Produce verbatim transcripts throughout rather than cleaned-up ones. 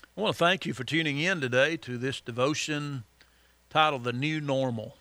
I want to thank you for tuning in today to this devotion titled The New Normal.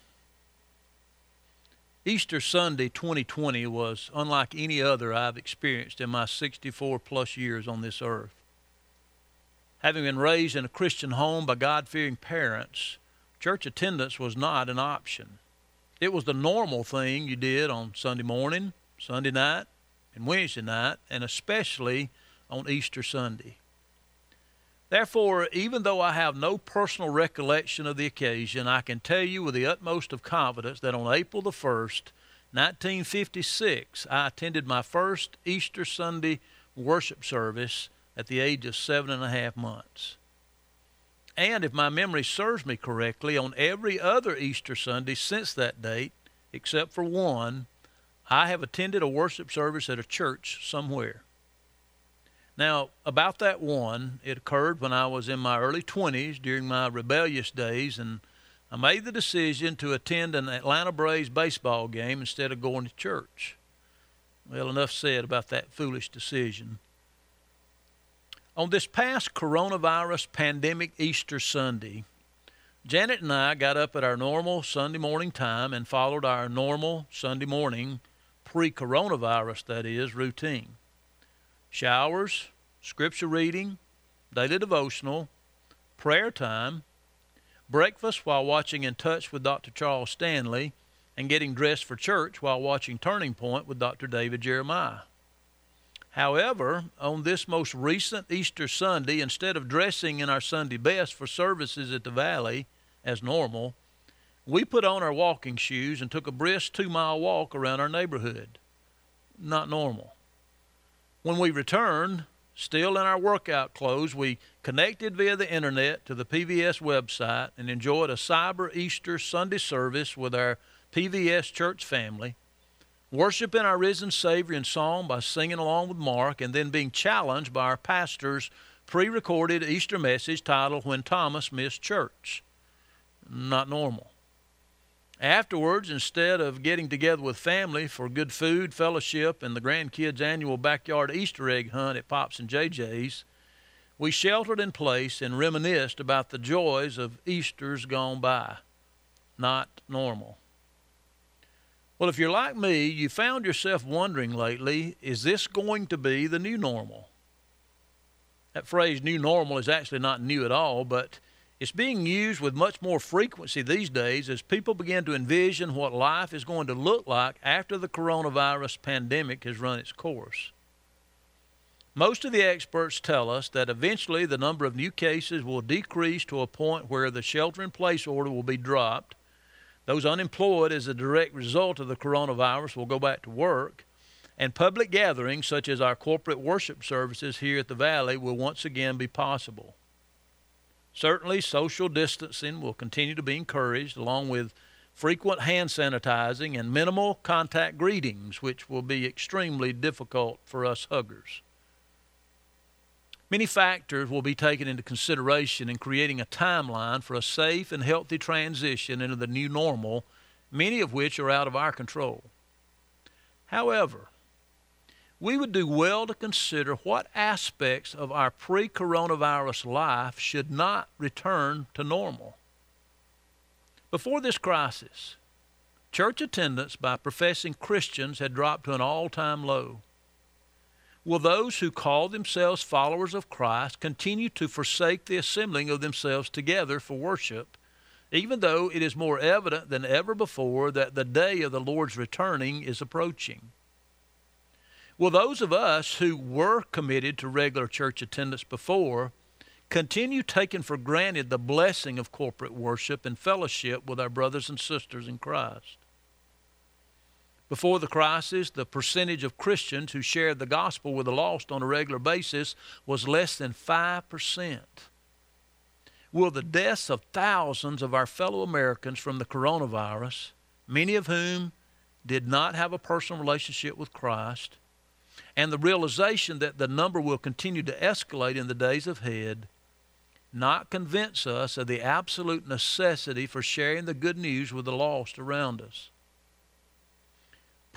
Easter Sunday twenty twenty was unlike any other I've experienced in my sixty-four plus years on this earth. Having been raised in a Christian home by God-fearing parents, church attendance was not an option. It was the normal thing you did on Sunday morning, Sunday night, and Wednesday night, and especially on Easter Sunday. Therefore, even though I have no personal recollection of the occasion, I can tell you with the utmost of confidence that on April the first, nineteen fifty-six, I attended my first Easter Sunday worship service at the age of seven and a half months. And if my memory serves me correctly, on every other Easter Sunday since that date, except for one, I have attended a worship service at a church somewhere. Now, about that one, it occurred when I was in my early twenties during my rebellious days, and I made the decision to attend an Atlanta Braves baseball game instead of going to church. Well, enough said about that foolish decision. On this past coronavirus pandemic Easter Sunday, Janet and I got up at our normal Sunday morning time and followed our normal Sunday morning, pre-coronavirus that is, routine. Showers, scripture reading, daily devotional, prayer time, breakfast while watching In Touch with Doctor Charles Stanley, and getting dressed for church while watching Turning Point with Doctor David Jeremiah. However, on this most recent Easter Sunday, instead of dressing in our Sunday best for services at the Valley as normal, we put on our walking shoes and took a brisk two-mile walk around our neighborhood. Not normal. When we returned, still in our workout clothes, we connected via the internet to the P V S website and enjoyed a Cyber Easter Sunday service with our P V S church family, worshiping our risen Savior in song by singing along with Mark, and then being challenged by our pastor's pre-recorded Easter message titled When Thomas Missed Church. Not normal. Afterwards, instead of getting together with family for good food, fellowship, and the grandkids' annual backyard Easter egg hunt at Pops and J J's, we sheltered in place and reminisced about the joys of Easters gone by. Not normal. Well, if you're like me, you found yourself wondering lately, is this going to be the new normal? That phrase, new normal, is actually not new at all, but it's being used with much more frequency these days as people begin to envision what life is going to look like after the coronavirus pandemic has run its course. Most of the experts tell us that eventually the number of new cases will decrease to a point where the shelter-in-place order will be dropped. Those unemployed as a direct result of the coronavirus will go back to work, and public gatherings such as our corporate worship services here at the Valley will once again be possible. Certainly, social distancing will continue to be encouraged, along with frequent hand sanitizing and minimal contact greetings, which will be extremely difficult for us huggers. Many factors will be taken into consideration in creating a timeline for a safe and healthy transition into the new normal, many of which are out of our control. However, we would do well to consider what aspects of our pre-coronavirus life should not return to normal. Before this crisis, church attendance by professing Christians had dropped to an all-time low. Will those who call themselves followers of Christ continue to forsake the assembling of themselves together for worship, even though it is more evident than ever before that the day of the Lord's returning is approaching? Will those of us who were committed to regular church attendance before continue taking for granted the blessing of corporate worship and fellowship with our brothers and sisters in Christ? Before the crisis, the percentage of Christians who shared the gospel with the lost on a regular basis was less than five percent. Will the deaths of thousands of our fellow Americans from the coronavirus, many of whom did not have a personal relationship with Christ, and the realization that the number will continue to escalate in the days ahead, not convince us of the absolute necessity for sharing the good news with the lost around us?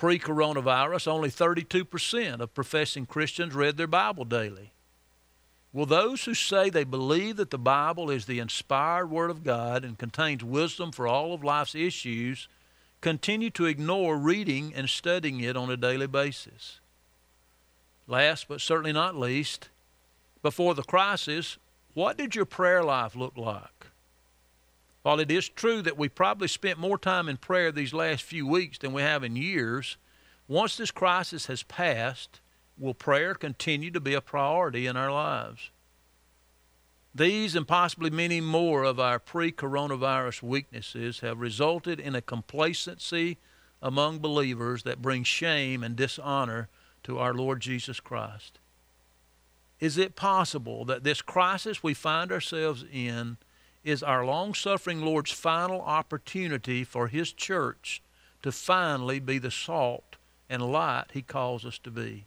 Pre-coronavirus, only thirty-two percent of professing Christians read their Bible daily. Will those who say they believe that the Bible is the inspired Word of God and contains wisdom for all of life's issues continue to ignore reading and studying it on a daily basis? Last but certainly not least, before the crisis, what did your prayer life look like? While it is true that we probably spent more time in prayer these last few weeks than we have in years, once this crisis has passed, will prayer continue to be a priority in our lives? These and possibly many more of our pre-coronavirus weaknesses have resulted in a complacency among believers that brings shame and dishonor to our Lord Jesus Christ. Is it possible that this crisis we find ourselves in is our long-suffering Lord's final opportunity for His church to finally be the salt and light He calls us to be?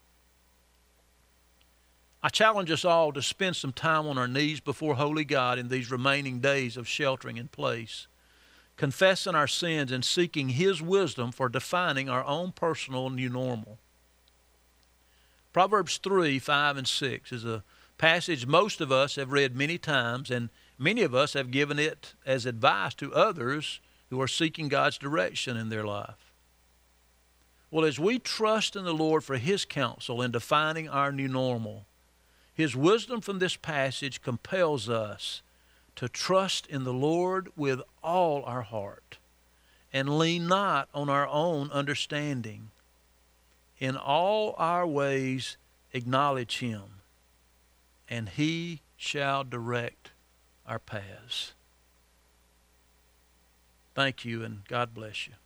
I challenge us all to spend some time on our knees before Holy God in these remaining days of sheltering in place, confessing our sins and seeking His wisdom for defining our own personal new normal. Proverbs three, five, and six is a passage most of us have read many times, and many of us have given it as advice to others who are seeking God's direction in their life. Well, as we trust in the Lord for His counsel in defining our new normal, His wisdom from this passage compels us to trust in the Lord with all our heart and lean not on our own understanding. In all our ways acknowledge Him, and He shall direct our paths. Thank you, and God bless you.